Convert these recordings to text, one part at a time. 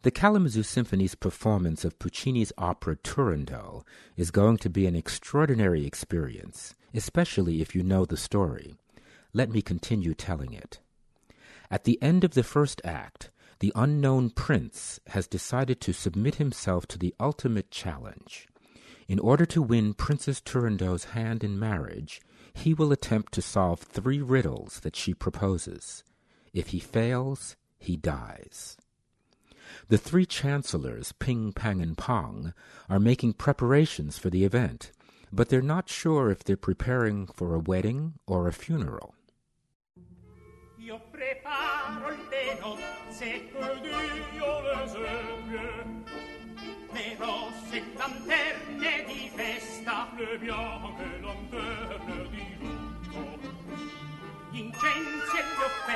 The Kalamazoo Symphony's performance of Puccini's opera Turandot is going to be an extraordinary experience, especially if you know the story. Let me continue telling it. At the end of the first act, the unknown prince has decided to submit himself to the ultimate challenge. In order to win Princess Turandot's hand in marriage, he will attempt to solve 3 riddles that she proposes. If he fails, he dies. The 3 chancellors, Ping, Pang, and Pong, are making preparations for the event, but they're not sure if they're preparing for a wedding or a funeral. Io preparo le nozze ed io le seppie, le rosse lanterne di festa, le bianche lanterne di lutto, gli incensi e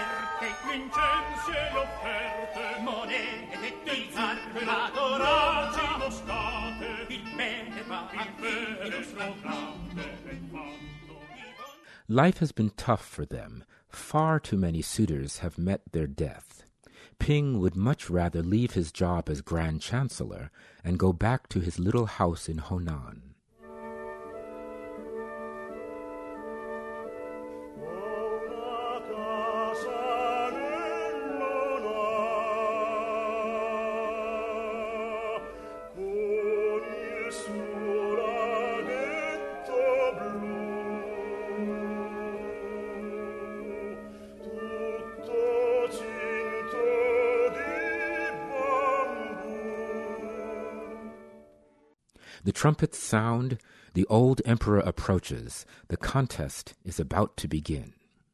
le offerte, monete di zarra dorate, moscate, il bene va Life has been tough for them. Far too many suitors have met their death. Ping would much rather leave his job as Grand Chancellor and go back to his little house in Honan. The trumpets sound, the old emperor approaches. The contest is about to begin.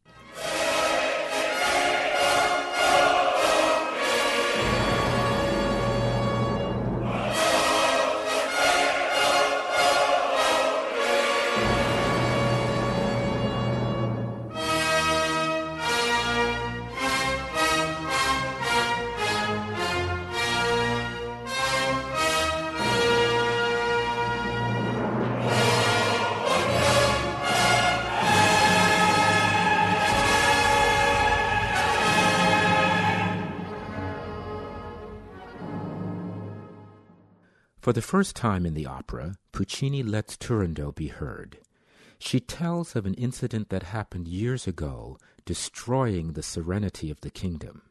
For the first time in the opera, Puccini lets Turandot be heard. She tells of an incident that happened years ago, destroying the serenity of the kingdom.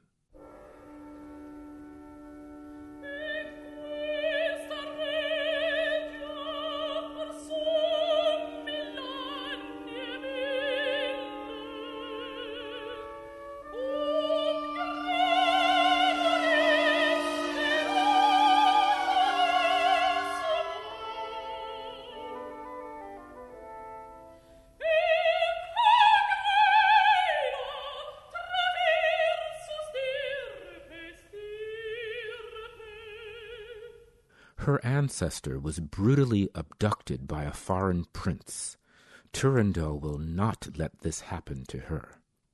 Her ancestor was brutally abducted by a foreign prince. Turandot will not let this happen to her.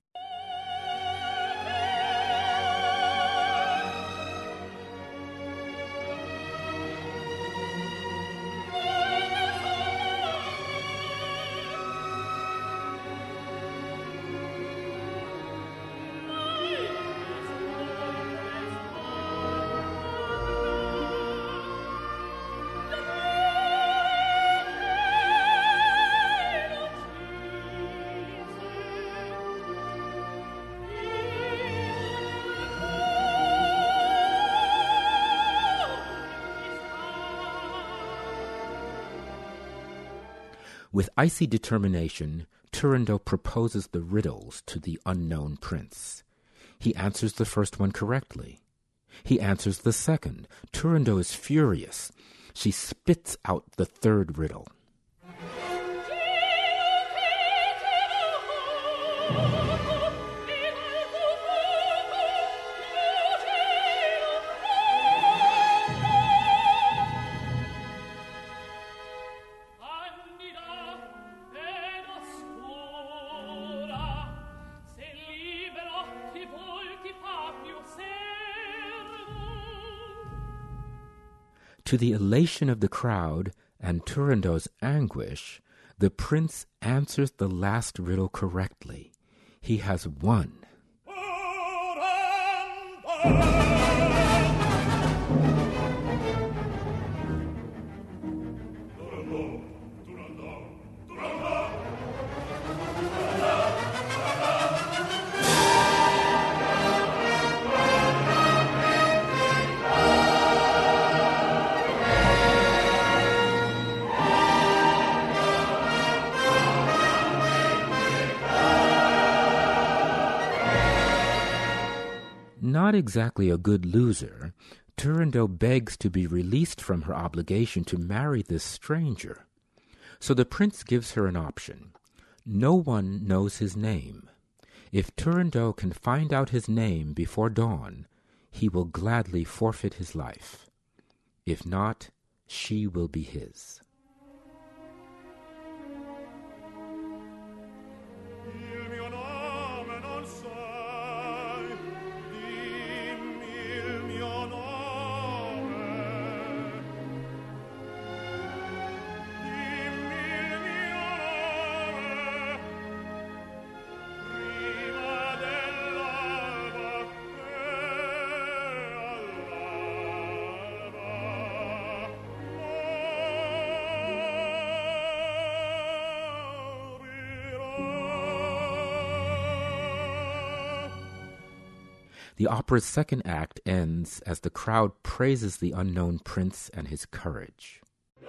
With icy determination, Turandot proposes the riddles to the unknown prince. He answers the first one correctly. He answers the second. Turandot is furious. She spits out the third riddle. To the elation of the crowd and Turandot's anguish, the prince answers the last riddle correctly. He has won. Not exactly a good loser, Turandot begs to be released from her obligation to marry this stranger. So the prince gives her an option. No one knows his name. If Turandot can find out his name before dawn, he will gladly forfeit his life. If not, she will be his. The opera's second act ends as the crowd praises the unknown prince and his courage.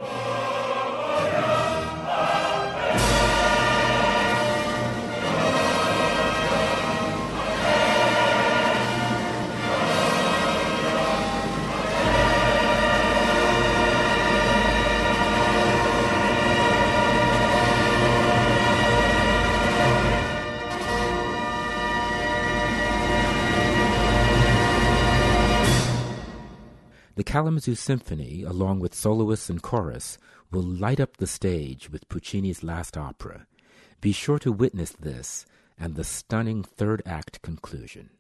The Kalamazoo Symphony, along with soloists and chorus, will light up the stage with Puccini's last opera. Be sure to witness this and the stunning third act conclusion.